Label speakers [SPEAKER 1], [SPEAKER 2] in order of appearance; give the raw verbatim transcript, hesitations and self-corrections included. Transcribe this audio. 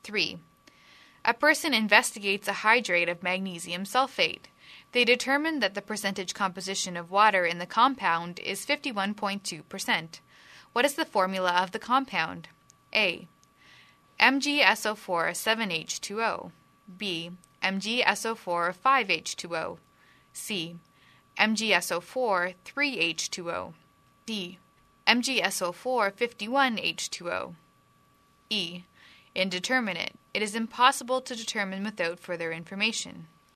[SPEAKER 1] three. A person investigates a hydrate of magnesium sulfate. They determine that the percentage composition of water in the compound is fifty-one point two percent. What is the formula of the compound? A. M g S O four seven H two O. B. M g S O four five H two O. C. M g S O four three H two O. D. M g S O four fifty-one H two O. E. Indeterminate. It is impossible to determine without further information.